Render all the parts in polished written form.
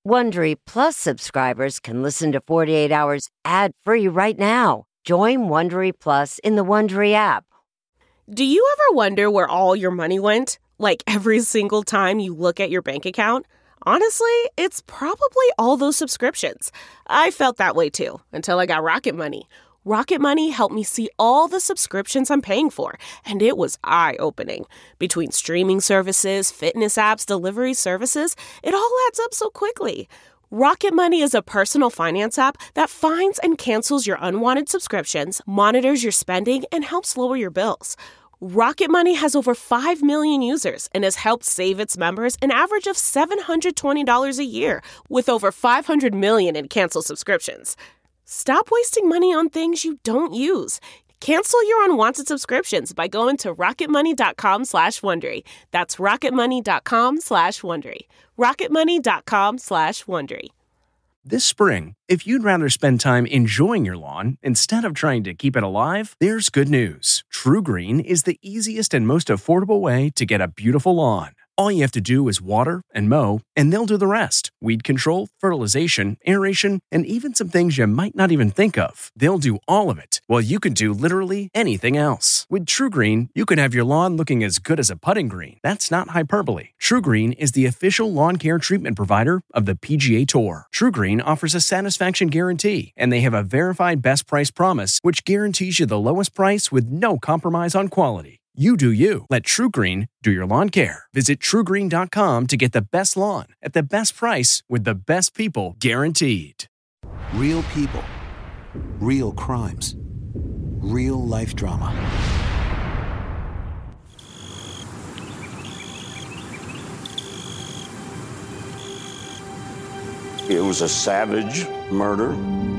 Wondery Plus subscribers can listen to 48 Hours ad-free right now. Join Wondery Plus in the Wondery app. Do you ever wonder where all your money went? Like every single time you look at your bank account? Honestly, it's probably all those subscriptions. I felt that way too, until I got Rocket Money. Rocket Money helped me see all the subscriptions I'm paying for, and it was eye-opening. Between streaming services, fitness apps, delivery services, it all adds up so quickly. Rocket Money is a personal finance app that finds and cancels your unwanted subscriptions, monitors your spending, and helps lower your bills. Rocket Money has over 5 million users and has helped save its members an average of $720 a year, with over 500 million in canceled subscriptions. Stop wasting money on things you don't use. Cancel your unwanted subscriptions by going to rocketmoney.com/Wondery. That's rocketmoney.com/Wondery. rocketmoney.com/Wondery. This spring, if you'd rather spend time enjoying your lawn instead of trying to keep it alive, there's good news. True Green is the easiest and most affordable way to get a beautiful lawn. All you have to do is water and mow, and they'll do the rest. Weed control, fertilization, aeration, and even some things you might not even think of. They'll do all of it, while you can do literally anything else. With True Green, you can have your lawn looking as good as a putting green. That's not hyperbole. True Green is the official lawn care treatment provider of the PGA Tour. True Green offers a satisfaction guarantee, and they have a verified best price promise, which guarantees you the lowest price with no compromise on quality. You do you. Let True Green do your lawn care. Visit TrueGreen.com to get the best lawn at the best price with the best people guaranteed. Real people, real crimes, real life drama. It was a savage murder.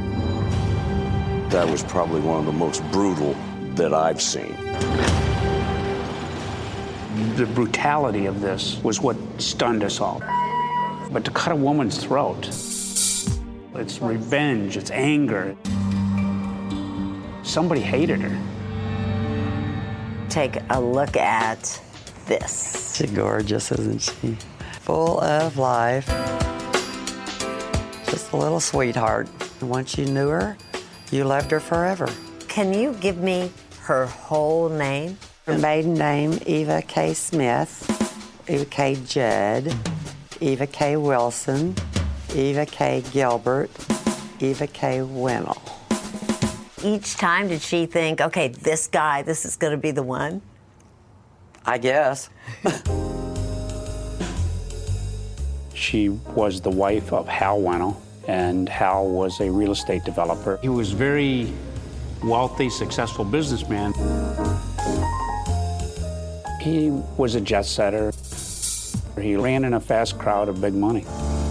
That was probably one of the most brutal that I've seen. The brutality of this was what stunned us all. But to cut a woman's throat, it's revenge, it's anger. Somebody hated her. Take a look at this. She's gorgeous, isn't she? Full of life. Just a little sweetheart. Once you knew her, you loved her forever. Can you give me her whole name? Her maiden name, Eva K. Smith, Eva K. Judd, Eva K. Wilson, Eva K. Gilbert, Eva K. Winnell. Each time did she think, okay, this guy, this is going to be the one? I guess. She was the wife of Hal Winnell, and Hal was a real estate developer. He was very wealthy, successful businessman. He was a jet setter. He ran in a fast crowd of big money.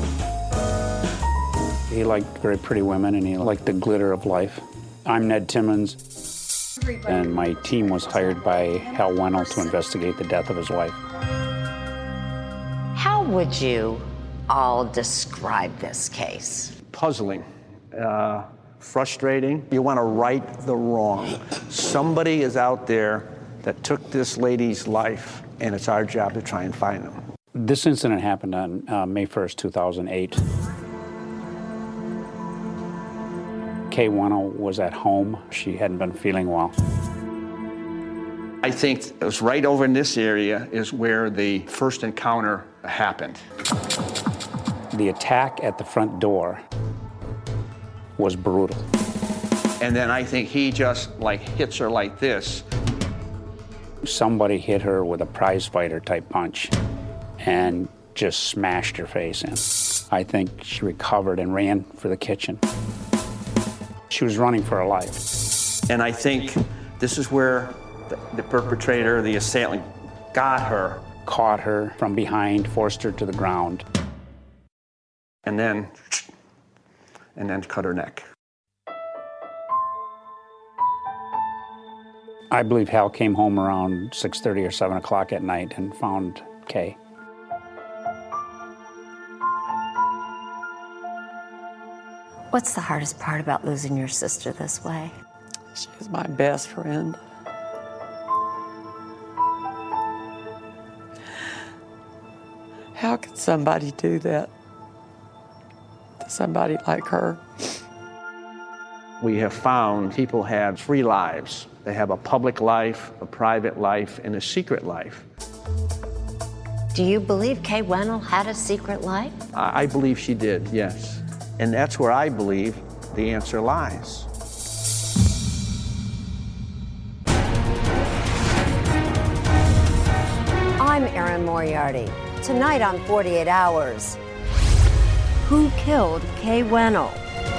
He liked very pretty women, and he liked the glitter of life. I'm Ned Timmons, and my team was hired by Hal Winnell to investigate the death of his wife. How would you all describe this case? Puzzling, frustrating. You want to right the wrong. Somebody is out there that took this lady's life, and it's our job to try and find them. This incident happened on May 1st, 2008. Kay Winnell was at home. She hadn't been feeling well. I think it was right over in this area is where the first encounter happened. The attack at the front door was brutal. And then I think he just hits her like this. Somebody hit her with a prize fighter type punch and just smashed her face in. I think she recovered and ran for the kitchen. She was running for her life. And I think this is where the perpetrator, the assailant, got her. Caught her from behind, forced her to the ground. And then cut her neck. I believe Hal came home around 6:30 or 7 o'clock at night and found Kay. What's the hardest part about losing your sister this way? She's my best friend. How could somebody do that? to somebody like her. We have found people have 3 lives. They have a public life, a private life, and a secret life. Do you believe Kay Wennell had a secret life? I believe she did, yes. And that's where I believe the answer lies. I'm Erin Moriarty. Tonight on 48 Hours, who killed Kay Wennell?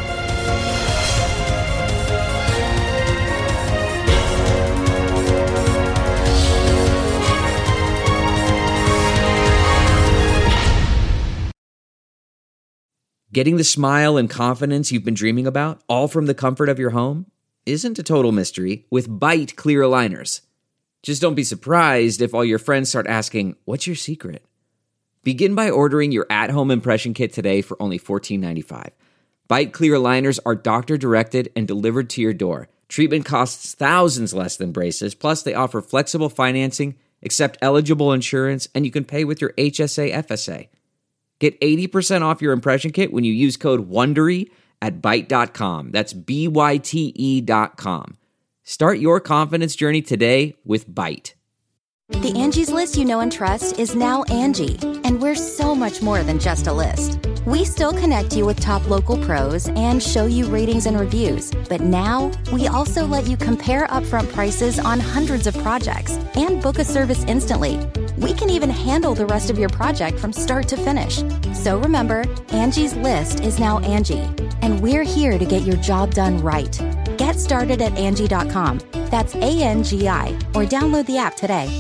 Getting the smile and confidence you've been dreaming about, all from the comfort of your home, isn't a total mystery with Byte clear aligners. Just don't be surprised if all your friends start asking, "What's your secret?" Begin by ordering your at-home impression kit today for only $14.95. Byte clear aligners are doctor-directed and delivered to your door. Treatment costs thousands less than braces, plus they offer flexible financing, accept eligible insurance, and you can pay with your HSA FSA. Get 80% off your impression kit when you use code WONDERY at Byte.com. That's BYTE.com. Start your confidence journey today with Byte. The Angie's List you know and trust is now Angie, and we're so much more than just a list. We still connect you with top local pros and show you ratings and reviews, but now we also let you compare upfront prices on hundreds of projects and book a service instantly. We can even handle the rest of your project from start to finish. So remember, Angie's List is now Angie, and we're here to get your job done right. Get started at Angie.com. That's ANGI, or download the app today.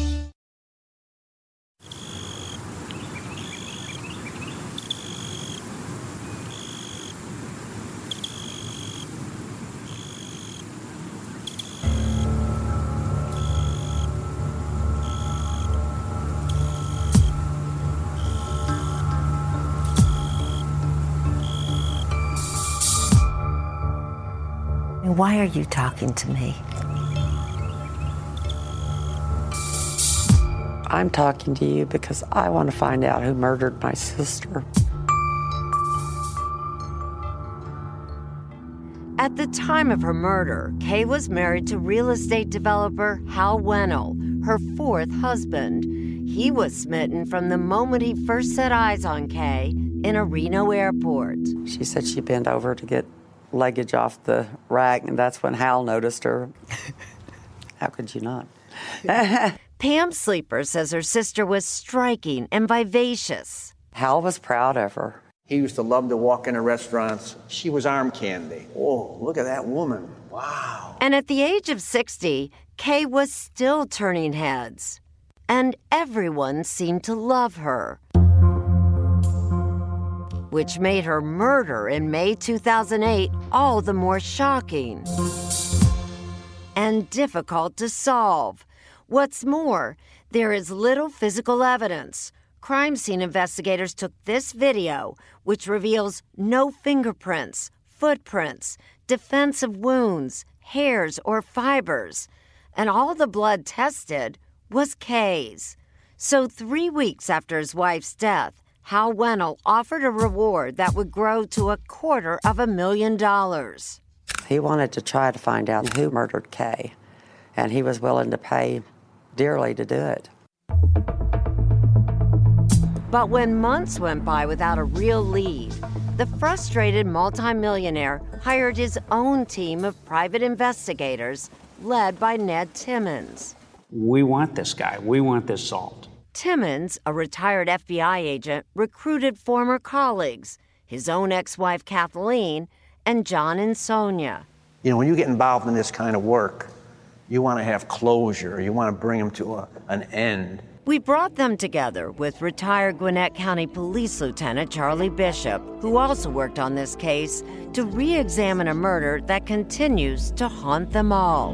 Why are you talking to me? I'm talking to you because I want to find out who murdered my sister. At the time of her murder, Kay was married to real estate developer Hal Wennell, her 4th husband. He was smitten from the moment he first set eyes on Kay in a Reno airport. She said she bent over to get luggage off the rack, and that's when Hal noticed her. How could you not? Pam Sleeper says her sister was striking and vivacious. Hal was proud of her. He used to love to walk into restaurants. She was arm candy. Oh, look at that woman. Wow. And at the age of 60, Kay was still turning heads. And everyone seemed to love her, which made her murder in May 2008 all the more shocking and difficult to solve. What's more, there is little physical evidence. Crime scene investigators took this video, which reveals no fingerprints, footprints, defensive wounds, hairs, or fibers, and all the blood tested was Kay's. So 3 weeks after his wife's death, Hal Wennell offered a reward that would grow to $250,000. He wanted to try to find out who murdered Kay, and he was willing to pay dearly to do it. But when months went by without a real lead, the frustrated multimillionaire hired his own team of private investigators led by Ned Timmons. We want this guy. We want this solved. Timmons, a retired FBI agent, recruited former colleagues, his own ex-wife Kathleen, and John and Sonia. You know, when you get involved in this kind of work, you want to have closure. You want to bring them to an end. We brought them together with retired Gwinnett County Police Lieutenant Charlie Bishop, who also worked on this case, to re-examine a murder that continues to haunt them all.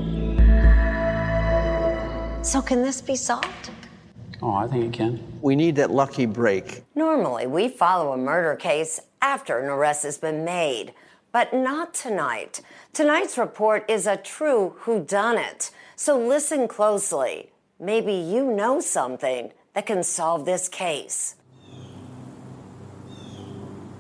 So can this be solved? Oh, I think it can. We need that lucky break. Normally, we follow a murder case after an arrest has been made, but not tonight. Tonight's report is a true whodunit, so listen closely. Maybe you know something that can solve this case.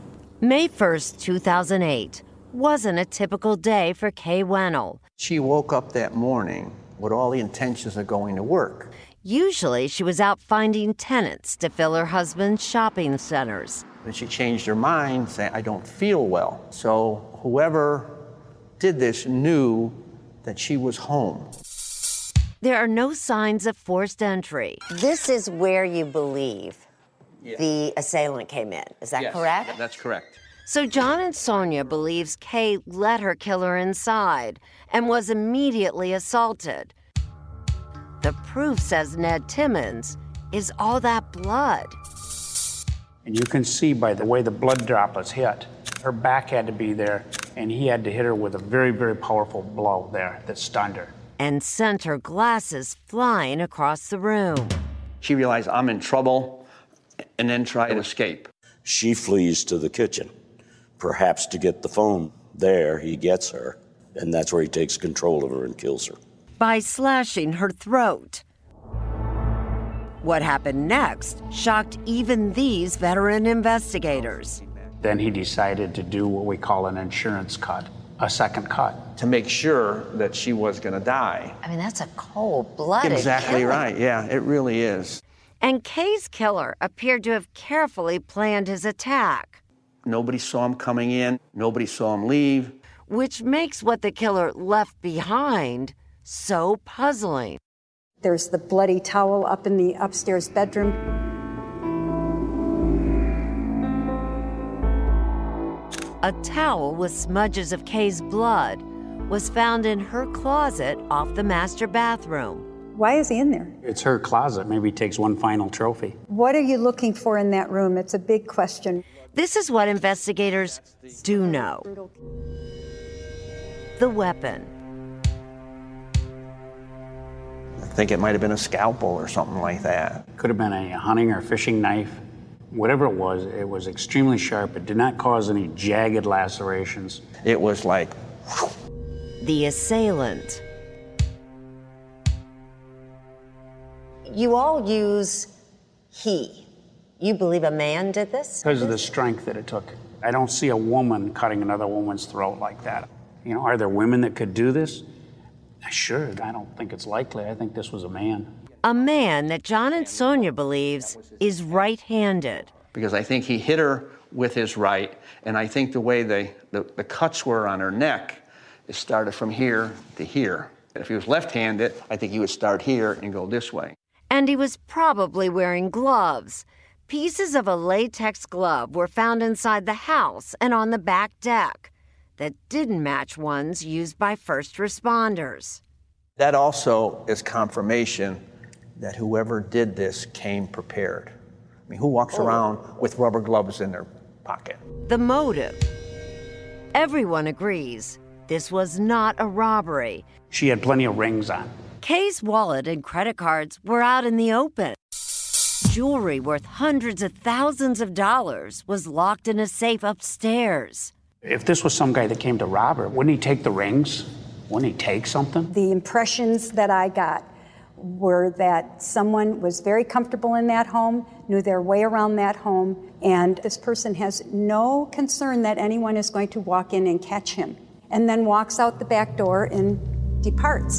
May 1st, 2008 wasn't a typical day for Kay Wennell. She woke up that morning with all the intentions of going to work. Usually she was out finding tenants to fill her husband's shopping centers. Then she changed her mind, saying, I don't feel well. So whoever did this knew that she was home. There are no signs of forced entry. This is where you believe the assailant came in. Is that correct? That's correct. So John and Sonia believes Kay let her killer inside and was immediately assaulted. The proof, says Ned Timmons, is all that blood. And you can see by the way the blood droplets hit, her back had to be there, and he had to hit her with a very, very powerful blow there that stunned her. And sent her glasses flying across the room. She realized, I'm in trouble, and then tried to escape. She flees to the kitchen, perhaps to get the phone. There, he gets her, and that's where he takes control of her and kills her. By slashing her throat. What happened next shocked even these veteran investigators. Then he decided to do what we call an insurance cut, a second cut. To make sure that she was going to die. I mean, that's a cold-blooded Exactly killing. right, yeah, it really is. And Kay's killer appeared to have carefully planned his attack. Nobody saw him coming in, nobody saw him leave. Which makes what the killer left behind so puzzling. There's the bloody towel up in the upstairs bedroom. A towel with smudges of Kay's blood was found in her closet off the master bathroom. Why is he in there? It's her closet. Maybe he takes one final trophy. What are you looking for in that room? It's a big question. This is what investigators do know. The weapon. I think it might have been a scalpel or something like that. Could have been a hunting or fishing knife. Whatever it was extremely sharp. It did not cause any jagged lacerations. It was like... The assailant. You all use he. You believe a man did this? Because of the strength that it took. I don't see a woman cutting another woman's throat like that. You know, are there women that could do this? Sure, I don't think it's likely. I think this was a man. A man that John and Sonia believes is right-handed. Because I think he hit her with his right, and I think the way the cuts were on her neck, it started from here to here. And if he was left-handed, I think he would start here and go this way. And he was probably wearing gloves. Pieces of a latex glove were found inside the house and on the back deck that didn't match ones used by first responders. That also is confirmation that whoever did this came prepared. I mean, who walks around with rubber gloves in their pocket? The motive. Everyone agrees this was not a robbery. She had plenty of rings on. Kay's wallet and credit cards were out in the open. Jewelry worth hundreds of thousands of dollars was locked in a safe upstairs. If this was some guy that came to rob her, wouldn't he take the rings? Wouldn't he take something? The impressions that I got were that someone was very comfortable in that home, knew their way around that home, and this person has no concern that anyone is going to walk in and catch him, and then walks out the back door and departs.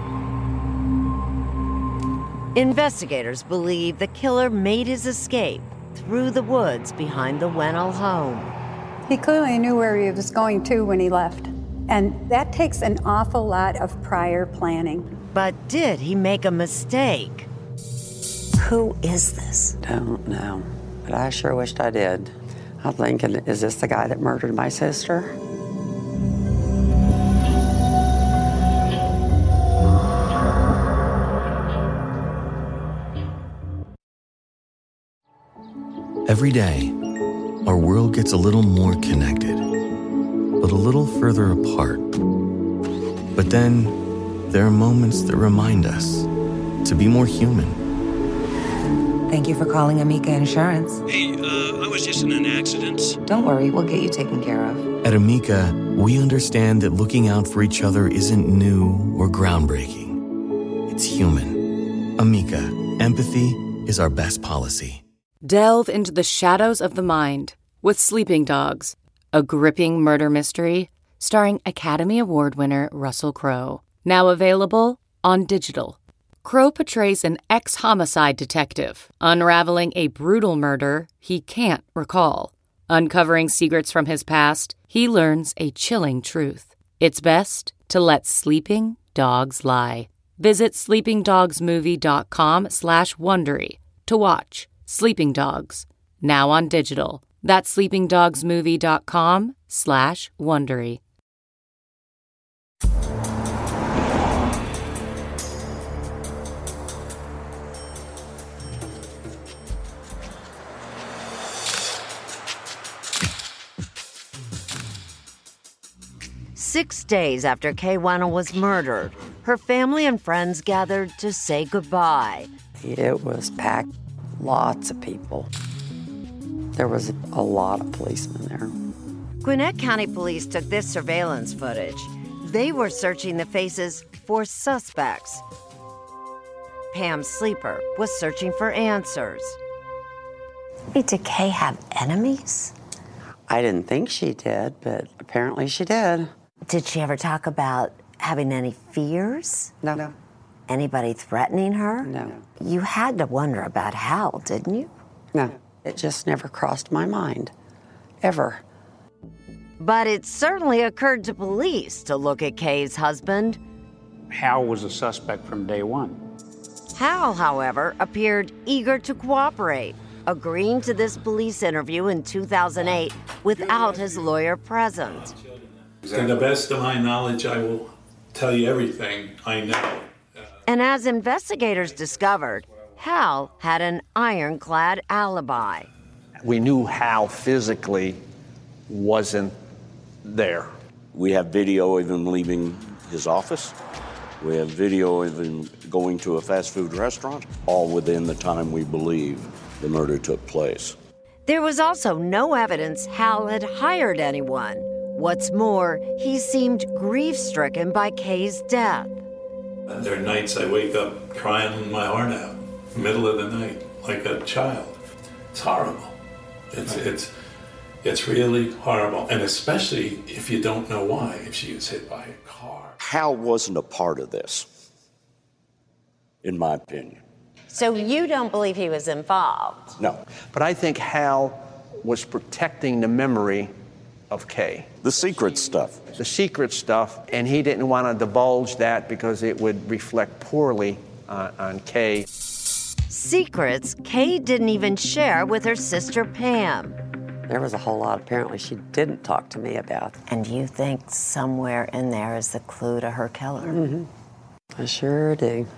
Investigators believe the killer made his escape through the woods behind the Wennell home. He clearly knew where he was going to when he left, and that takes an awful lot of prior planning. But did he make a mistake? Who is this? Don't know, but I sure wished I did. I'm thinking, is this the guy that murdered my sister? Every day, our world gets a little more connected, but a little further apart. But then, there are moments that remind us to be more human. Thank you for calling Amica Insurance. Hey, I was just in an accident. Don't worry, we'll get you taken care of. At Amica, we understand that looking out for each other isn't new or groundbreaking. It's human. Amica, empathy is our best policy. Delve into the shadows of the mind with Sleeping Dogs, a gripping murder mystery starring Academy Award winner Russell Crowe. Now available on digital. Crowe portrays an ex-homicide detective unraveling a brutal murder he can't recall. Uncovering secrets from his past, he learns a chilling truth. It's best to let sleeping dogs lie. Visit sleepingdogsmovie.com/Wondery to watch Sleeping Dogs, now on digital. That's sleepingdogsmovie.com/Wondery. Six days after Kay Wannell was murdered, her family and friends gathered to say goodbye. It was packed, lots of people. There was a lot of policemen there. Gwinnett County Police took this surveillance footage. They were searching the faces for suspects. Pam Sleeper was searching for answers. Did Kay have enemies? I didn't think she did, but apparently she did. Did she ever talk about having any fears? No. Anybody threatening her? No. You had to wonder about Hal, didn't you? No. It just never crossed my mind. Ever. But it certainly occurred to police to look at Kay's husband. Hal was a suspect from day one. Hal, however, appeared eager to cooperate, agreeing to this police interview in 2008 without his lawyer present. To the best of my knowledge, I will tell you everything I know. And as investigators discovered, Hal had an ironclad alibi. We knew Hal physically wasn't there. We have video of him leaving his office. We have video of him going to a fast food restaurant, all within the time we believe the murder took place. There was also no evidence Hal had hired anyone. What's more, he seemed grief-stricken by Kay's death. There are nights I wake up crying my heart out, middle of the night, like a child. It's horrible. It's really horrible, and especially if you don't know why, if she was hit by a car. Hal wasn't a part of this, in my opinion. So you don't believe he was involved? No. But I think Hal was protecting the memory of Kay. The secret stuff. The secret stuff, and he didn't want to divulge that because it would reflect poorly on Kay. Secrets Kay didn't even share with her sister Pam. There was a whole lot apparently she didn't talk to me about. And you think somewhere in there is the clue to her killer? Mm-hmm. I sure do.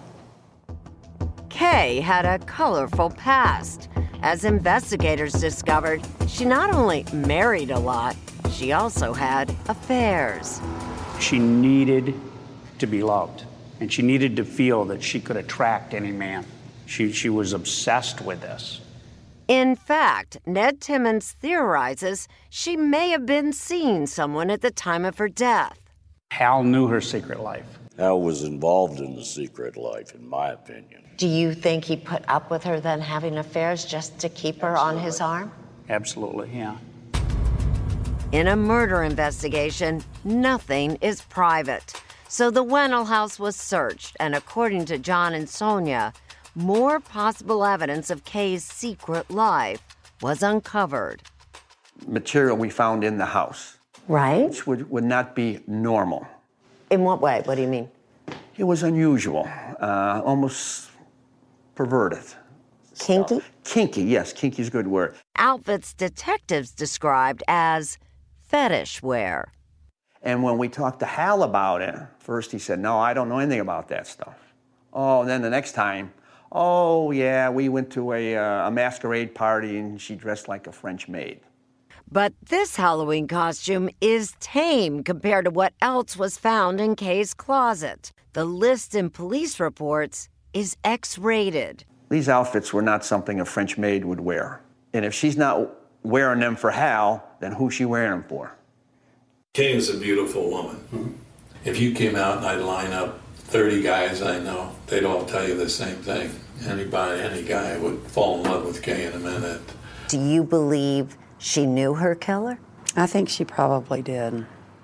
Kay had a colorful past. As investigators discovered, she not only married a lot, she also had affairs. She needed to be loved, and she needed to feel that she could attract any man. She was obsessed with this. In fact, Ned Timmons theorizes she may have been seeing someone at the time of her death. Hal knew her secret life. Hal was involved in the secret life, in my opinion. Do you think he put up with her then having affairs just to keep her on his arm? Absolutely, yeah. In a murder investigation, nothing is private. So the Wannell house was searched, and according to John and Sonia, more possible evidence of Kay's secret life was uncovered. Material we found in the house. Right. Which would not be normal. In what way? What do you mean? It was unusual, almost perverted. Kinky? Stuff. Kinky, yes, kinky is a good word. Outfits detectives described as fetish wear. And when we talked to Hal about it, first he said, no, I don't know anything about that stuff. Oh, and then the next time, oh, yeah, we went to a masquerade party and she dressed like a French maid. But this Halloween costume is tame compared to what else was found in Kay's closet. The list in police reports is X-rated. These outfits were not something a French maid would wear. And if she's not wearing them for Hal, then who's she wearing them for? Kay is a beautiful woman. Mm-hmm. If you came out and I'd line up 30 guys I know, they'd all tell you the same thing. Any guy would fall in love with Kay in a minute. Do you believe she knew her killer? I think she probably did.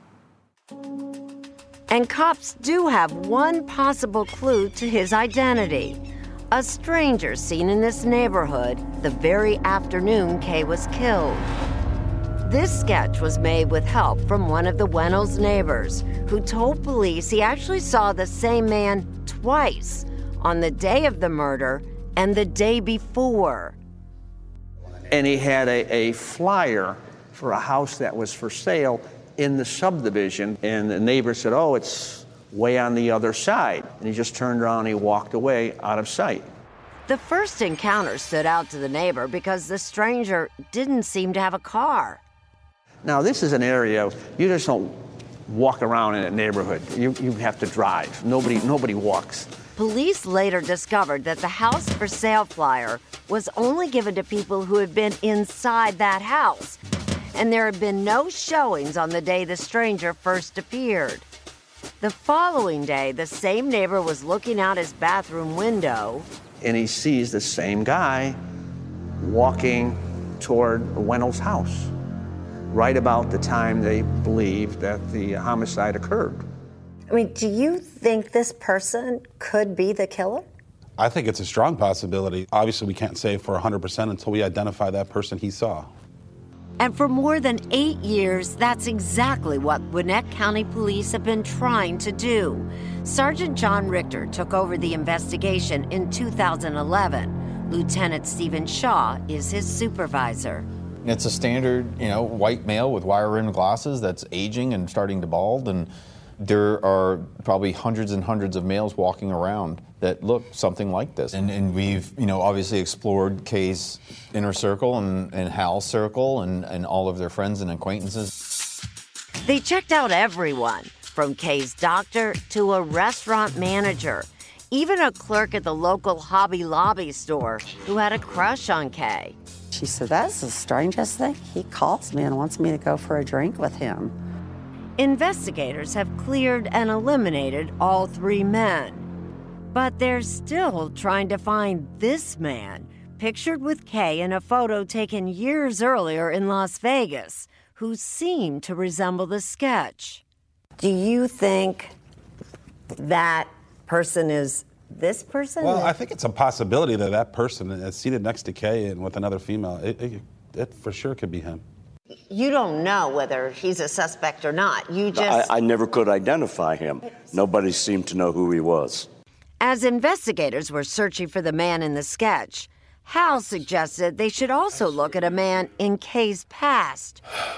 And cops do have one possible clue to his identity. A stranger seen in this neighborhood the very afternoon Kay was killed. This sketch was made with help from one of the Wennels neighbors, who told police he actually saw the same man twice, on the day of the murder and the day before. And he had a flyer for a house that was for sale in the subdivision, and the neighbor said, oh, it's way on the other side. And he just turned around and he walked away out of sight. The first encounter stood out to the neighbor because the stranger didn't seem to have a car. Now, this is an area, you just don't walk around in a neighborhood. You have to drive. Nobody walks. Police later discovered that the house for sale flyer was only given to people who had been inside that house, and there had been no showings on the day the stranger first appeared. The following day, the same neighbor was looking out his bathroom window, and he sees the same guy walking toward Wennels' house, right about the time they believed that the homicide occurred. I mean, do you think this person could be the killer? I think it's a strong possibility. Obviously, we can't say for 100% until we identify that person he saw. And for more than 8 years, that's exactly what Gwinnett County Police have been trying to do. Sergeant John Richter took over the investigation in 2011. Lieutenant Stephen Shaw is his supervisor. It's a standard, white male with wire-rimmed glasses that's aging and starting to bald, and there are probably hundreds and hundreds of males walking around that look something like this. And we've, obviously explored Kay's inner circle and Hal's circle and all of their friends and acquaintances. They checked out everyone, from Kay's doctor to a restaurant manager, even a clerk at the local Hobby Lobby store who had a crush on Kay. She said, that's the strangest thing. He calls me and wants me to go for a drink with him. Investigators have cleared and eliminated all 3 men. But they're still trying to find this man, pictured with Kay in a photo taken years earlier in Las Vegas, who seemed to resemble the sketch. Do you think that person is this person? Well, I think it's a possibility that that person is seated next to Kay and with another female. It for sure could be him. You don't know whether he's a suspect or not. You just... I never could identify him. Nobody seemed to know who he was. As investigators were searching for the man in the sketch, Hal suggested they should also look at a man in Kay's past.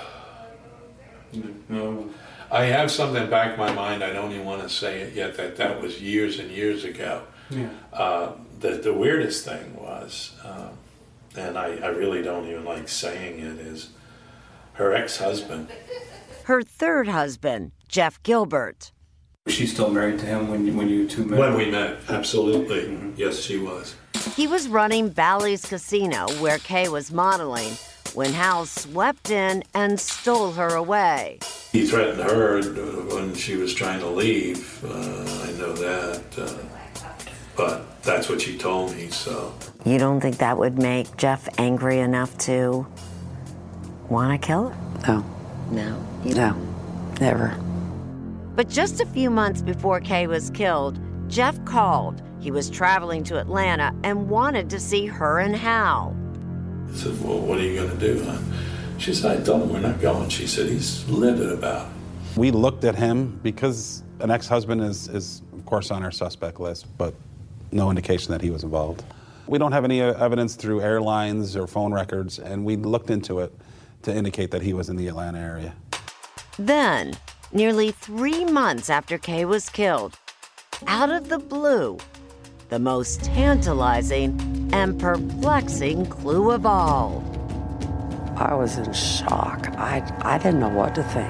No, I have something back in my mind. I don't even want to say it yet. That was years and years ago. Yeah. The weirdest thing was, and I really don't even like saying it, is her ex-husband. Her third husband, Jeff Gilbert. Was she still married to him when you two met? When we met, absolutely. Mm-hmm. Yes, she was. He was running Bally's Casino, where Kay was modeling, when Hal swept in and stole her away. He threatened her when she was trying to leave. I know that. But that's what she told me, so. You don't think that would make Jeff angry enough to want to kill her? No. No? No, never. But just a few months before Kay was killed, Jeff called. He was traveling to Atlanta and wanted to see her and Hal. I said, well, what are you going to do, hon? She said, I told him we're not going. She said, he's livid about it. We looked at him because an ex-husband is of course, on our suspect list, but no indication that he was involved. We don't have any evidence through airlines or phone records, and we looked into it to indicate that he was in the Atlanta area. Then, nearly 3 months after Kay was killed, out of the blue, the most tantalizing and perplexing clue of all. I was in shock. I didn't know what to think.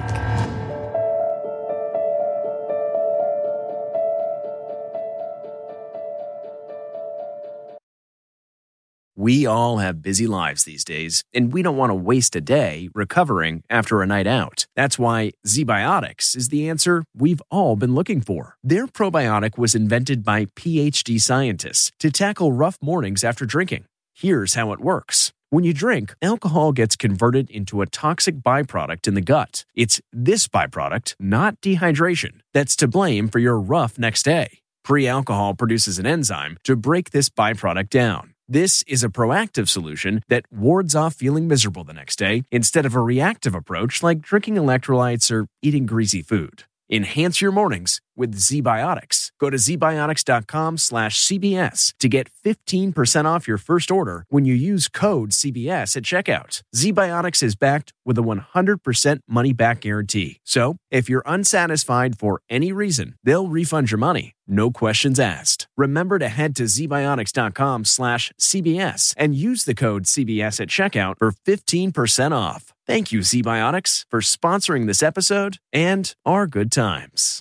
We all have busy lives these days, and we don't want to waste a day recovering after a night out. That's why ZBiotics is the answer we've all been looking for. Their probiotic was invented by PhD scientists to tackle rough mornings after drinking. Here's how it works. When you drink, alcohol gets converted into a toxic byproduct in the gut. It's this byproduct, not dehydration, that's to blame for your rough next day. Pre-alcohol produces an enzyme to break this byproduct down. This is a proactive solution that wards off feeling miserable the next day instead of a reactive approach like drinking electrolytes or eating greasy food. Enhance your mornings with ZBiotics. Go to zbiotics.com/CBS to get 15% off your first order when you use code CBS at checkout. ZBiotics is backed with a 100% money-back guarantee. So, if you're unsatisfied for any reason, they'll refund your money. No questions asked. Remember to head to zbiotics.com/CBS and use the code CBS at checkout for 15% off. Thank you, ZBiotics, for sponsoring this episode and our good times.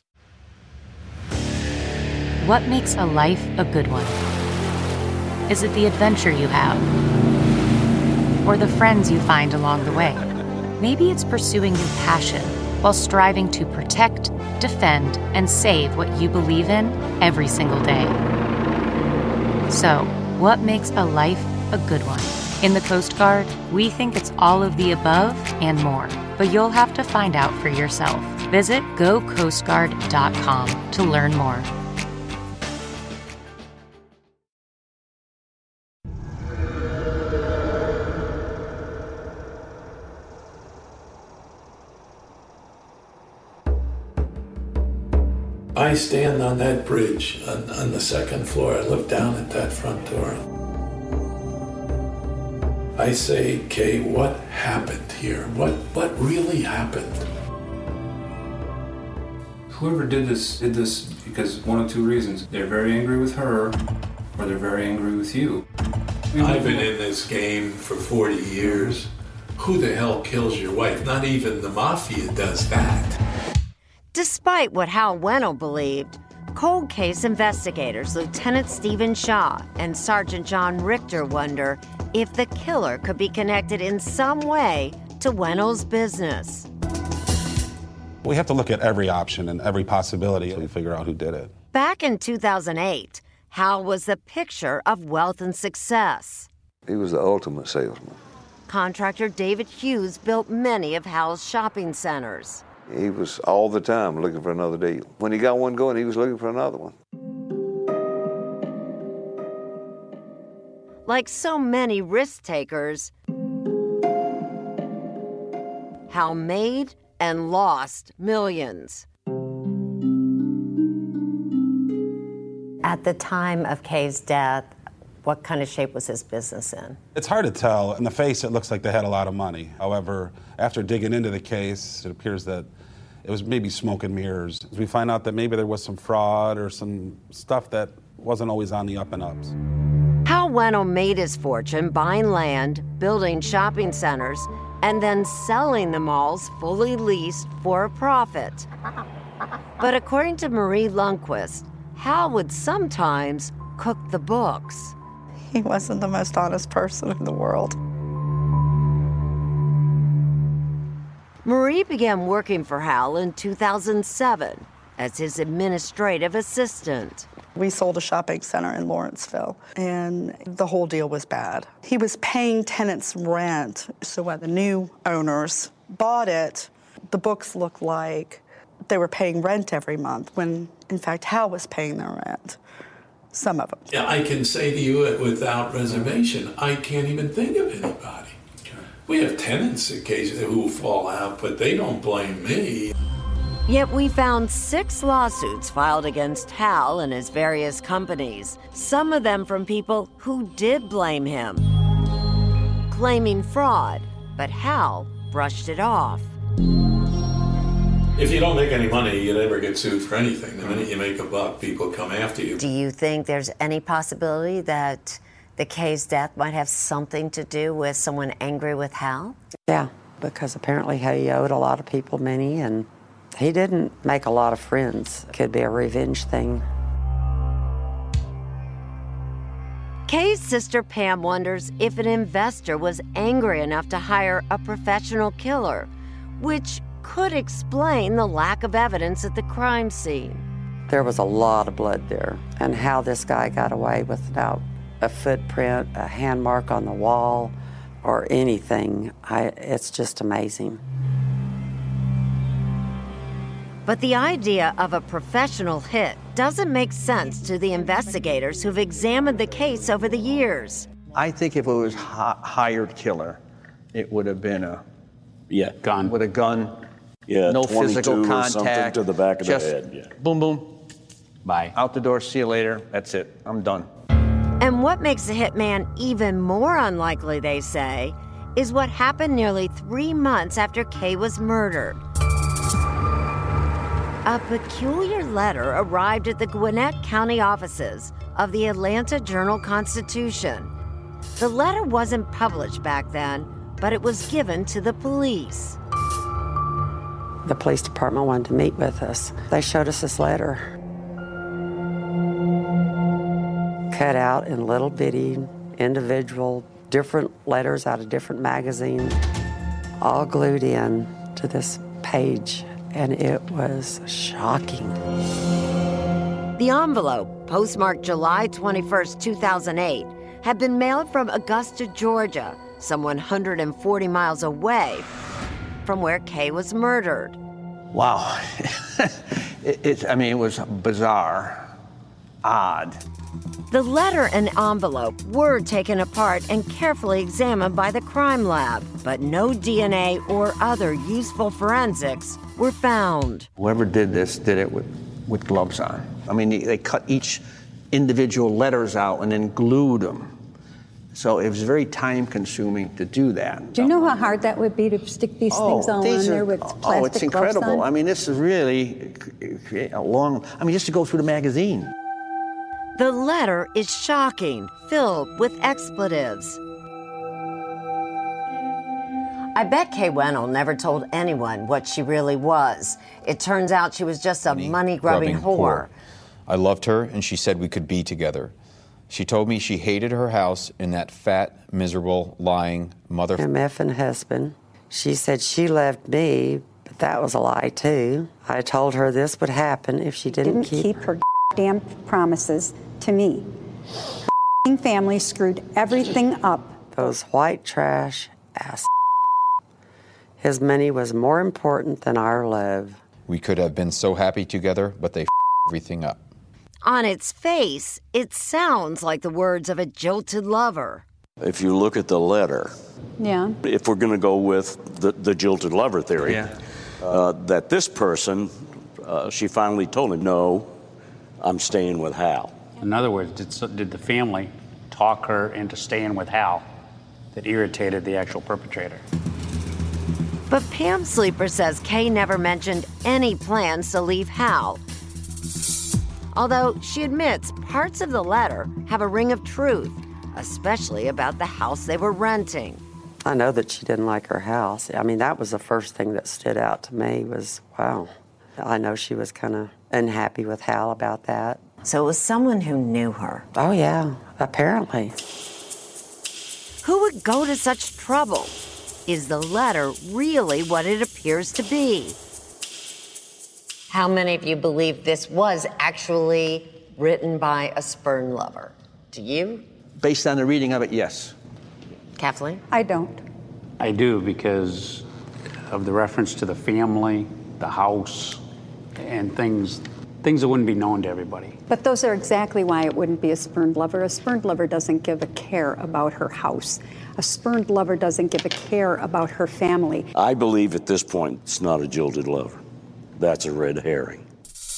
What makes a life a good one? Is it the adventure you have? Or the friends you find along the way? Maybe it's pursuing your passion while striving to protect, defend, and save what you believe in every single day. So, what makes a life a good one? In the Coast Guard, we think it's all of the above and more, but you'll have to find out for yourself. Visit gocoastguard.com to learn more. I stand on that bridge on the second floor. I look down at that front door. I say, Kay, what happened here? What really happened? Whoever did this because one of two reasons. They're very angry with her, or they're very angry with you. I've been in this game for 40 years. Who the hell kills your wife? Not even the mafia does that. Despite what Hal Wennell believed, cold case investigators Lieutenant Stephen Shaw and Sergeant John Richter wonder if the killer could be connected in some way to Wennell's business. We have to look at every option and every possibility to figure out who did it. Back in 2008, Hal was the picture of wealth and success. He was the ultimate salesman. Contractor David Hughes built many of Hal's shopping centers. He was all the time looking for another deal. When he got one going, he was looking for another one. Like so many risk takers, Hal made and lost millions. At the time of Kay's death, what kind of shape was his business in? It's hard to tell. In the face, it looks like they had a lot of money. However, after digging into the case, it appears that it was maybe smoke and mirrors. We find out that maybe there was some fraud or some stuff that wasn't always on the up and ups. Hal Wennell made his fortune buying land, building shopping centers, and then selling the malls fully leased for a profit. But according to Marie Lundquist, Hal would sometimes cook the books. He wasn't the most honest person in the world. Marie began working for Hal in 2007 as his administrative assistant. We sold a shopping center in Lawrenceville, and the whole deal was bad. He was paying tenants rent, so when the new owners bought it, the books looked like they were paying rent every month, when in fact Hal was paying their rent. Some of them. Yeah, I can say to you without reservation, I can't even think of anybody. We have tenants occasionally who fall out, but they don't blame me. Yet we found 6 lawsuits filed against Hal and his various companies, some of them from people who did blame him, claiming fraud, but Hal brushed it off. If you don't make any money, you never get sued for anything. The minute you make a buck, people come after you. Do you think there's any possibility that the Kay's death might have something to do with someone angry with Hal? Yeah, because apparently he owed a lot of people money, and he didn't make a lot of friends. Could be a revenge thing. Kay's sister Pam wonders if an investor was angry enough to hire a professional killer, which could explain the lack of evidence at the crime scene. There was a lot of blood there, and how this guy got away without a footprint, a hand mark on the wall, or anything. It's just amazing. But the idea of a professional hit doesn't make sense to the investigators who've examined the case over the years. I think if it was hired killer, it would have been a gun. With a gun, no 22 physical or contact. something to the back of the just head. Boom, boom. Bye. Out the door, see you later. That's it. I'm done. And what makes the hitman even more unlikely, they say, is what happened nearly 3 months after Kay was murdered. A peculiar letter arrived at the Gwinnett County offices of the Atlanta Journal-Constitution. The letter wasn't published back then, but it was given to the police. The police department wanted to meet with us. They showed us this letter, cut out in little bitty, individual, different letters out of different magazines, all glued in to this page, and it was shocking. The envelope, postmarked July 21st, 2008, had been mailed from Augusta, Georgia, some 140 miles away from where Kay was murdered. Wow. It was bizarre, odd. The letter and envelope were taken apart and carefully examined by the crime lab, but no DNA or other useful forensics were found. Whoever did this did it with gloves on. They cut each individual letters out and then glued them. So it was very time-consuming to do that. Do you know how hard that would be to stick these things all on there with plastic gloves on? It's incredible. This is really a long... just to go through the magazine. The letter is shocking, filled with expletives. I bet Kay Wennell never told anyone what she really was. It turns out she was just a money-grubbing whore. I loved her, and she said we could be together. She told me she hated her house and that fat, miserable, lying mother... MFing husband. She said she loved me, but that was a lie, too. I told her this would happen if she didn't keep her damn promises to me. Her family screwed everything up. Those white trash ass. His money was more important than our love. We could have been so happy together, but they everything up. On its face, it sounds like the words of a jilted lover. If you look at the letter, if we're going to go with the jilted lover theory, that this person, she finally told him, no, I'm staying with Hal. In other words, did the family talk her into staying with Hal that irritated the actual perpetrator? But Pam Sleeper says Kay never mentioned any plans to leave Hal. Although she admits parts of the letter have a ring of truth, especially about the house they were renting. I know that she didn't like her house. That was the first thing that stood out to me was, wow. I know she was kind of unhappy with Hal about that. So it was someone who knew her. Oh, yeah, apparently. Who would go to such trouble? Is the letter really what it appears to be? How many of you believe this was actually written by a spurned lover? Do you? Based on the reading of it, yes. Kathleen? I don't. I do, because of the reference to the family, the house, and things that wouldn't be known to everybody. But those are exactly why it wouldn't be a spurned lover. A spurned lover doesn't give a care about her house. A spurned lover doesn't give a care about her family. I believe at this point it's not a jilted lover. That's a red herring.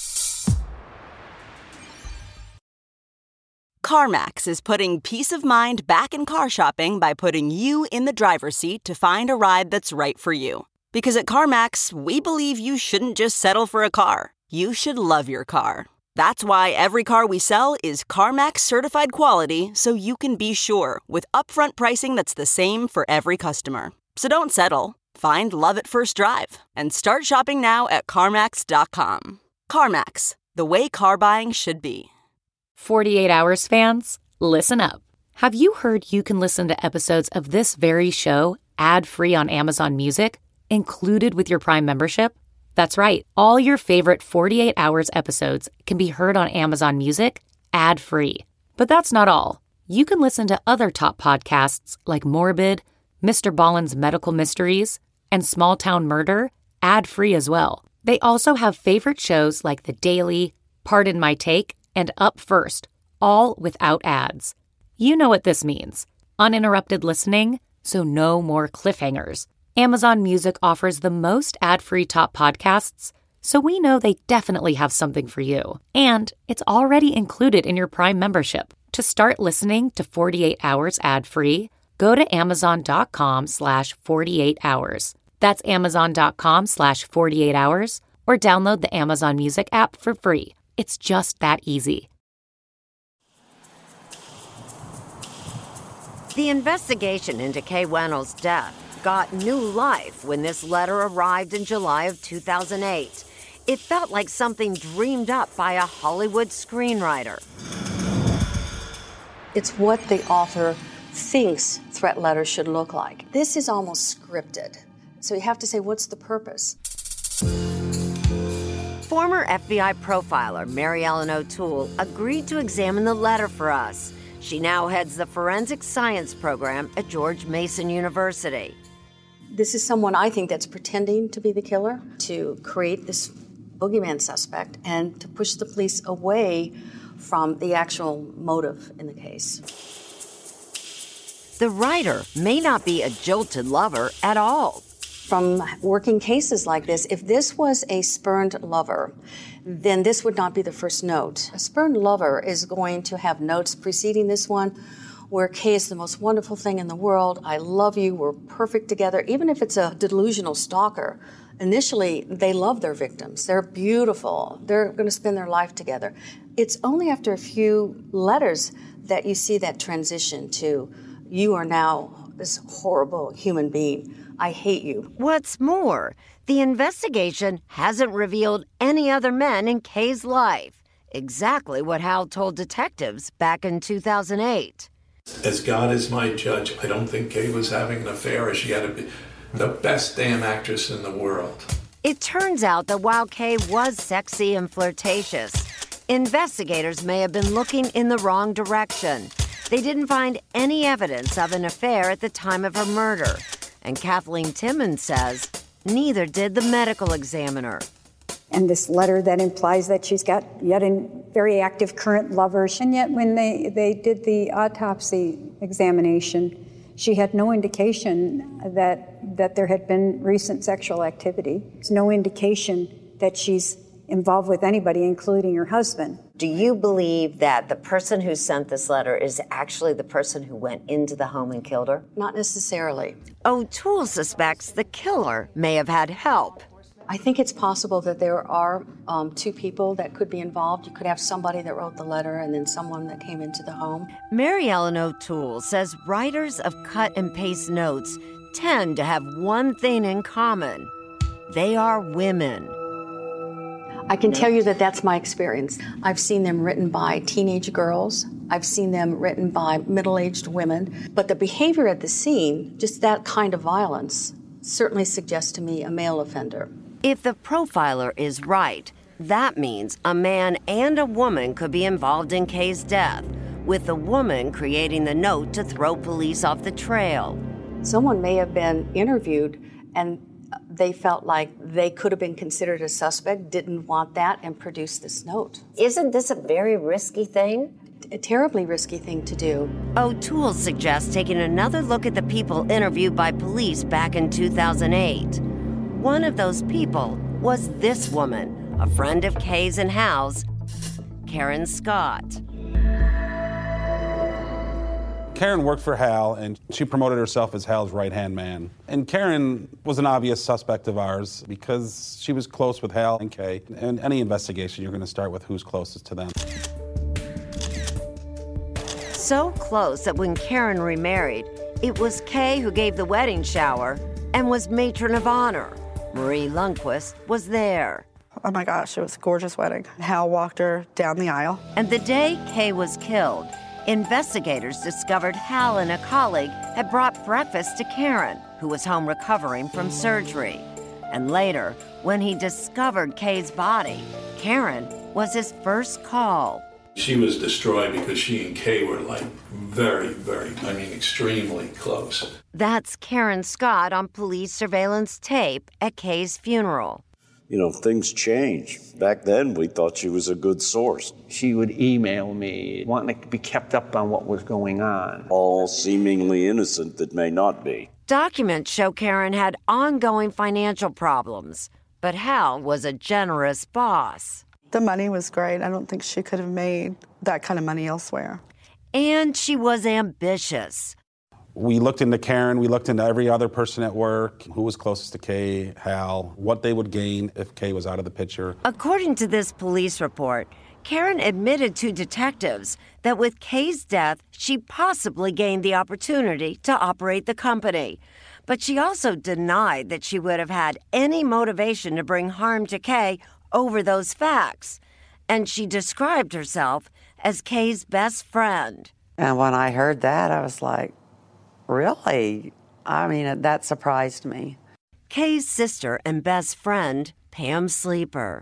CarMax is putting peace of mind back in car shopping by putting you in the driver's seat to find a ride that's right for you. Because at CarMax, we believe you shouldn't just settle for a car. You should love your car. That's why every car we sell is CarMax certified quality, so you can be sure with upfront pricing that's the same for every customer. So don't settle. Find love at first drive and start shopping now at CarMax.com. CarMax, the way car buying should be. 48 Hours fans, listen up. Have you heard you can listen to episodes of this very show ad-free on Amazon Music, included with your Prime membership? That's right. All your favorite 48 Hours episodes can be heard on Amazon Music ad-free. But that's not all. You can listen to other top podcasts like Morbid, Mr. Ballen's Medical Mysteries, and Small Town Murder ad-free as well. They also have favorite shows like The Daily, Pardon My Take, and Up First, all without ads. You know what this means. Uninterrupted listening, so no more cliffhangers. Amazon Music offers the most ad-free top podcasts, so we know they definitely have something for you. And it's already included in your Prime membership. To start listening to 48 Hours ad-free, go to amazon.com/48hours. That's amazon.com/48hours, or download the Amazon Music app for free. It's just that easy. The investigation into Kay Wannell's death got new life when this letter arrived in July of 2008. It felt like something dreamed up by a Hollywood screenwriter. It's what the author thinks threat letters should look like. This is almost scripted. So you have to say, what's the purpose? Former FBI profiler Mary Ellen O'Toole agreed to examine the letter for us. She now heads the forensic science program at George Mason University. This is someone I think that's pretending to be the killer, to create this boogeyman suspect, and to push the police away from the actual motive in the case. The writer may not be a jilted lover at all. From working cases like this, if this was a spurned lover, then this would not be the first note. A spurned lover is going to have notes preceding this one where Kay is the most wonderful thing in the world. I love you. We're perfect together. Even if it's a delusional stalker, initially they love their victims. They're beautiful. They're going to spend their life together. It's only after a few letters that you see that transition to, you are now this horrible human being. I hate you. What's more, the investigation hasn't revealed any other men in Kay's life. Exactly what Hal told detectives back in 2008. As God is my judge, I don't think Kay was having an affair. She had to be the best damn actress in the world. It turns out that while Kay was sexy and flirtatious, investigators may have been looking in the wrong direction. They didn't find any evidence of an affair at the time of her murder. And Kathleen Timmons says neither did the medical examiner. And this letter that implies that she's got yet a very active current lover. And yet when they did the autopsy examination, she had no indication that there had been recent sexual activity. There's no indication that she's involved with anybody, including her husband. Do you believe that the person who sent this letter is actually the person who went into the home and killed her? Not necessarily. O'Toole suspects the killer may have had help. I think it's possible that there are two people that could be involved. You could have somebody that wrote the letter and then someone that came into the home. Mary Ellen O'Toole says writers of cut and paste notes tend to have one thing in common. They are women. I can tell you that that's my experience. I've seen them written by teenage girls. I've seen them written by middle-aged women. But the behavior at the scene, just that kind of violence, certainly suggests to me a male offender. If the profiler is right, that means a man and a woman could be involved in Kay's death, with the woman creating the note to throw police off the trail. Someone may have been interviewed and they felt like they could have been considered a suspect, didn't want that, and produced this note. Isn't this a very risky thing? A terribly risky thing to do. O'Toole suggests taking another look at the people interviewed by police back in 2008. One of those people was this woman, a friend of Kay's and Hal's, Karen Scott. Karen worked for Hal, and she promoted herself as Hal's right-hand man. And Karen was an obvious suspect of ours because she was close with Hal and Kay. In any investigation, you're going to start with who's closest to them. So close that when Karen remarried, it was Kay who gave the wedding shower and was matron of honor. Marie Lundquist was there. Oh my gosh, it was a gorgeous wedding. Hal walked her down the aisle. And the day Kay was killed, investigators discovered Hal and a colleague had brought breakfast to Karen, who was home recovering from surgery. And later, when he discovered Kay's body, Karen was his first call. She was destroyed because she and Kay were like very, extremely close. That's Karen Scott on police surveillance tape at Kay's funeral. You know, things change. Back then, we thought she was a good source. She would email me, wanting to be kept up on what was going on. All seemingly innocent that may not be. Documents show Karen had ongoing financial problems, but Hal was a generous boss. The money was great. I don't think she could have made that kind of money elsewhere. And she was ambitious. We looked into Karen, we looked into every other person at work, who was closest to Kay, Hal, what they would gain if Kay was out of the picture. According to this police report, Karen admitted to detectives that with Kay's death, she possibly gained the opportunity to operate the company. But she also denied that she would have had any motivation to bring harm to Kay over those facts. And she described herself as Kay's best friend. And when I heard that, I was like, really? I mean, that surprised me. Kay's sister and best friend, Pam Sleeper.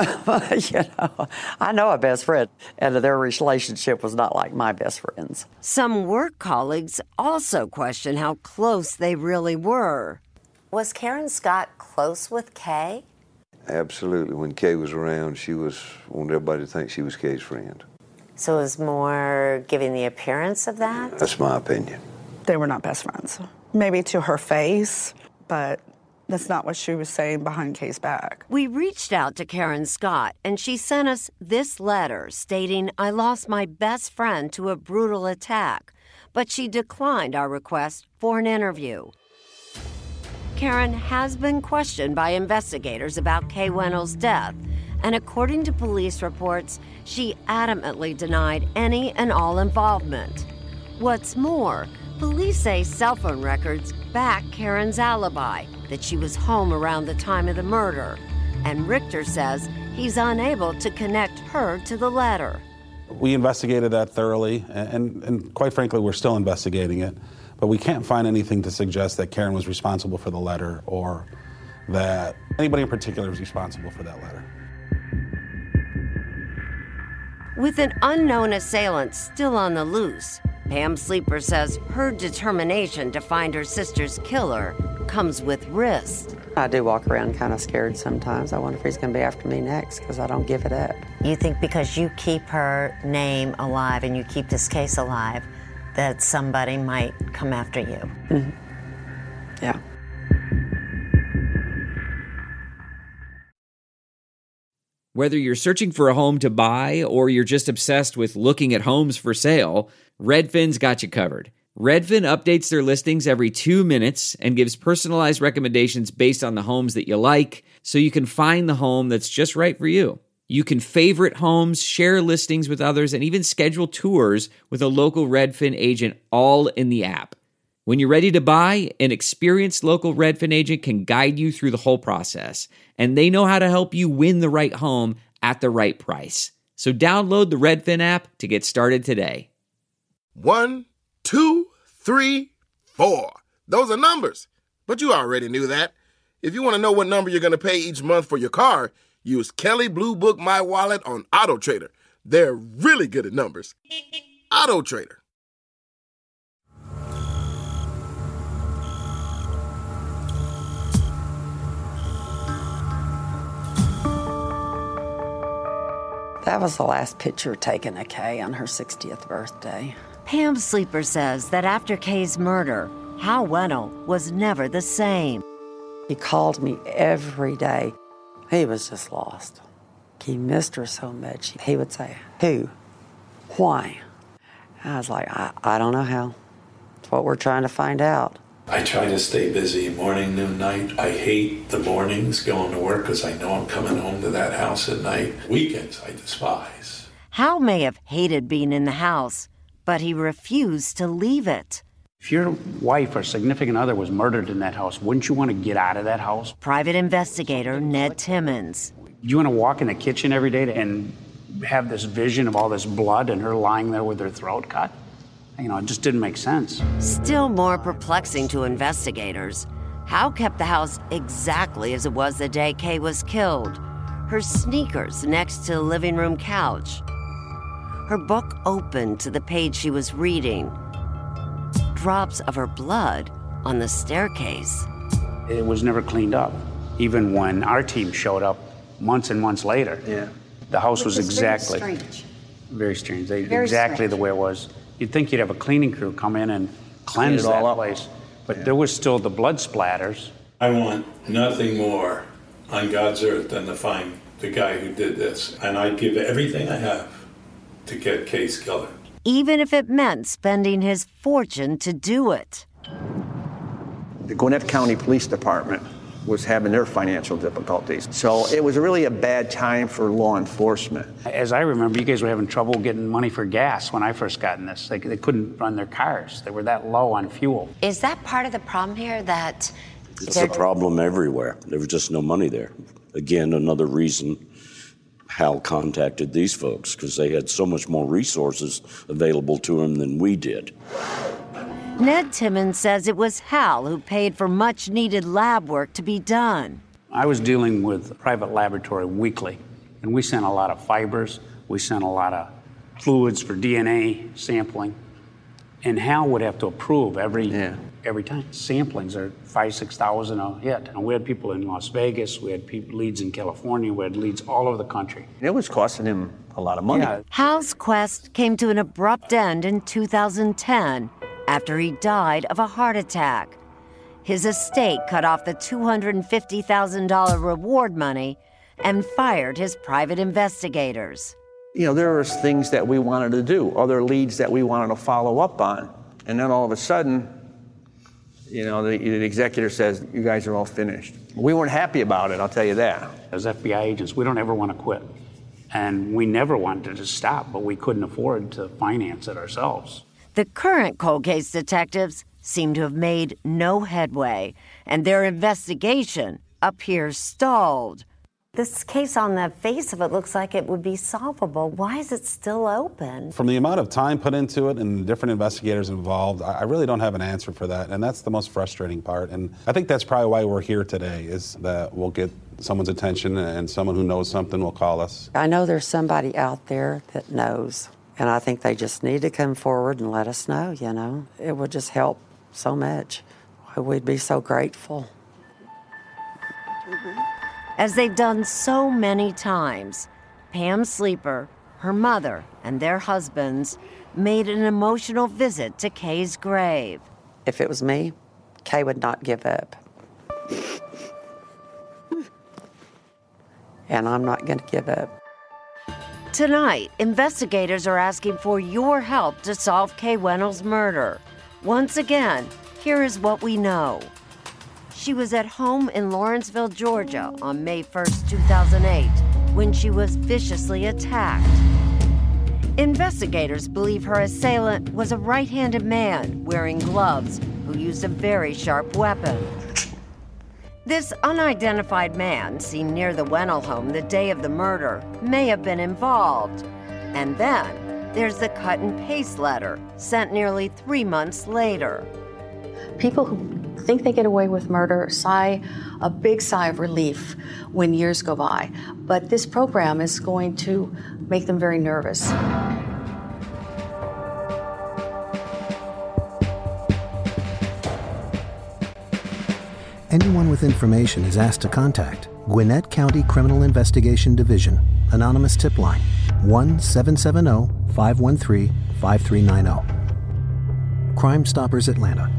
I know a best friend, and their relationship was not like my best friend's. Some work colleagues also question how close they really were. Was Karen Scott close with Kay? Absolutely. When Kay was around, she wanted everybody to think she was Kay's friend. So it was more giving the appearance of that? That's my opinion. They were not best friends. Maybe to her face, but that's not what she was saying behind Kay's back. We reached out to Karen Scott, and she sent us this letter stating, "I lost my best friend to a brutal attack," but she declined our request for an interview. Karen has been questioned by investigators about Kay Wennell's death, and according to police reports, she adamantly denied any and all involvement. What's more, police say cell phone records back Karen's alibi, that she was home around the time of the murder, and Richter says he's unable to connect her to the letter. We investigated that thoroughly, and quite frankly, we're still investigating it. But we can't find anything to suggest that Karen was responsible for the letter or that anybody in particular was responsible for that letter. With an unknown assailant still on the loose, Pam Sleeper says her determination to find her sister's killer comes with risk. I do walk around kind of scared sometimes. I wonder if he's going to be after me next because I don't give it up. You think because you keep her name alive and you keep this case alive, that somebody might come after you? Mm-hmm. Yeah. Whether you're searching for a home to buy or you're just obsessed with looking at homes for sale, Redfin's got you covered. Redfin updates their listings every 2 minutes and gives personalized recommendations based on the homes that you like, so you can find the home that's just right for you. You can favorite homes, share listings with others, and even schedule tours with a local Redfin agent, all in the app. When you're ready to buy, an experienced local Redfin agent can guide you through the whole process, and they know how to help you win the right home at the right price. So download the Redfin app to get started today. 1, 2, 3, 4. Those are numbers, but you already knew that. If you want to know what number you're going to pay each month for your car, use Kelley Blue Book My Wallet on Auto Trader. They're really good at numbers. Auto Trader. That was the last picture taken of Kay on her 60th birthday. Pam Sleeper says that after Kay's murder, Hal Wennell was never the same. He called me every day. He was just lost. He missed her so much. He would say, "Who? Why?" I was like, I don't know, Hal. It's what we're trying to find out. I try to stay busy morning, noon, night. I hate the mornings going to work because I know I'm coming home to that house at night. Weekends I despise. Hal may have hated being in the house, but he refused to leave it. If your wife or significant other was murdered in that house, wouldn't you want to get out of that house? Private investigator Ned Timmons. You want to walk in the kitchen every day and have this vision of all this blood and her lying there with her throat cut? You know, it just didn't make sense. Still more perplexing to investigators, Hal kept the house exactly as it was the day Kay was killed. Her sneakers next to the living room couch. her book open to the page she was reading. Drops of her blood on the staircase. It was never cleaned up. Even when our team showed up months and months later, the house was exactly very strange. Exactly the way it was. You'd think you'd have a cleaning crew come in and cleanse that place, but there was still the blood splatters. I want nothing more on God's earth than to find the guy who did this, and I'd give everything I have to get Kay's killer. Even if it meant spending his fortune to do it. The Gwinnett County Police Department was having their financial difficulties. So it was really a bad time for law enforcement. As I remember, you guys were having trouble getting money for gas when I first got in this. They couldn't run their cars. They were that low on fuel. Is that part of the problem here, that... It's a problem everywhere. There was just no money there. Again, another reason Hal contacted these folks, because they had so much more resources available to him than we did. Ned Timmons says it was Hal who paid for much-needed lab work to be done. I was dealing with a private laboratory weekly, and we sent a lot of fibers. We sent a lot of fluids for DNA sampling. And Hal would have to approve every time. Samplings are $5,000-6,000 a hit. And we had people in Las Vegas, we had leads in California, we had leads all over the country. It was costing him a lot of money. Yeah. Hal's quest came to an abrupt end in 2010 after he died of a heart attack. His estate cut off the $250,000 reward money and fired his private investigators. You know, there were things that we wanted to do, other leads that we wanted to follow up on. And then all of a sudden, you know, the executive says, you guys are all finished. We weren't happy about it, I'll tell you that. As FBI agents, we don't ever want to quit. And we never wanted to stop, but we couldn't afford to finance it ourselves. The current cold case detectives seem to have made no headway, and their investigation appears stalled. This case, on the face of it, looks like it would be solvable. Why is it still open? From the amount of time put into it and different investigators involved, I really don't have an answer for that, and that's the most frustrating part. And I think that's probably why we're here today, is that we'll get someone's attention and someone who knows something will call us. I know there's somebody out there that knows, and I think they just need to come forward and let us know, you know. It would just help so much. We'd be so grateful. As they've done so many times, Pam Sleeper, her mother, and their husbands made an emotional visit to Kay's grave. If it was me, Kay would not give up. And I'm not going to give up. Tonight, investigators are asking for your help to solve Kay Wennell's murder. Once again, here is what we know. She was at home in Lawrenceville, Georgia on May 1st, 2008, when she was viciously attacked. Investigators believe her assailant was a right-handed man wearing gloves who used a very sharp weapon. This unidentified man, seen near the Wennell home the day of the murder, may have been involved. And then there's the cut and paste letter sent nearly 3 months later. People who think they get away with murder sigh a big sigh of relief when years go by. But this program is going to make them very nervous. Anyone with information is asked to contact Gwinnett County Criminal Investigation Division, Anonymous Tip Line, 1-770-513-5390. Crime Stoppers Atlanta,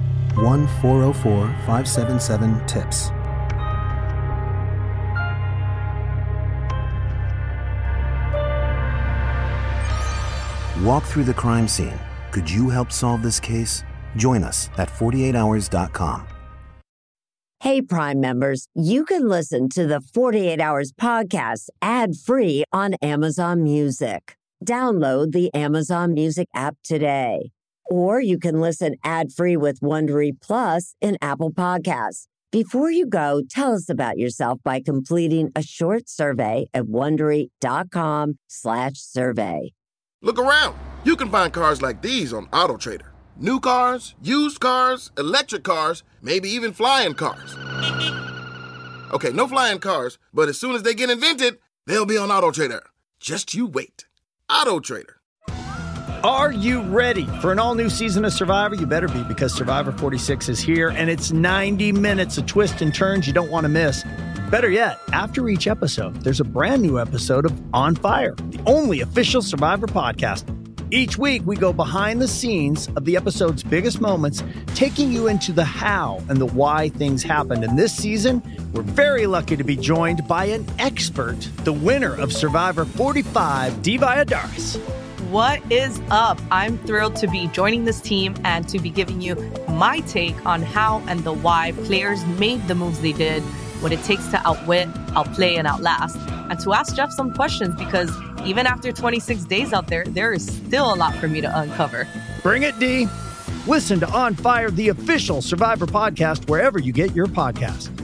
1-404-577-TIPS. Walk through the crime scene. Could you help solve this case? Join us at 48hours.com. Hey, Prime members, you can listen to the 48 Hours podcast ad-free on Amazon Music. Download the Amazon Music app today. Or you can listen ad-free with Wondery Plus in Apple Podcasts. Before you go, tell us about yourself by completing a short survey at Wondery.com/survey. Look around. You can find cars like these on AutoTrader. New cars, used cars, electric cars, maybe even flying cars. Okay, no flying cars, but as soon as they get invented, they'll be on AutoTrader. Just you wait. AutoTrader. Are you ready for an all-new season of Survivor? You better be, because Survivor 46 is here, and it's 90 minutes of twists and turns you don't want to miss. Better yet, after each episode, there's a brand new episode of On Fire, the only official Survivor podcast. Each week, we go behind the scenes of the episode's biggest moments, taking you into the how and the why things happened. And this season, we're very lucky to be joined by an expert, the winner of Survivor 45, Dee Valladares. What is up? I'm thrilled to be joining this team and to be giving you my take on how and the why players made the moves they did, what it takes to outwit, outplay, and outlast, and to ask Jeff some questions, because even after 26 days out there is still a lot for me to uncover. Bring it, Dee. Listen to On Fire, the official Survivor podcast, wherever you get your podcasts.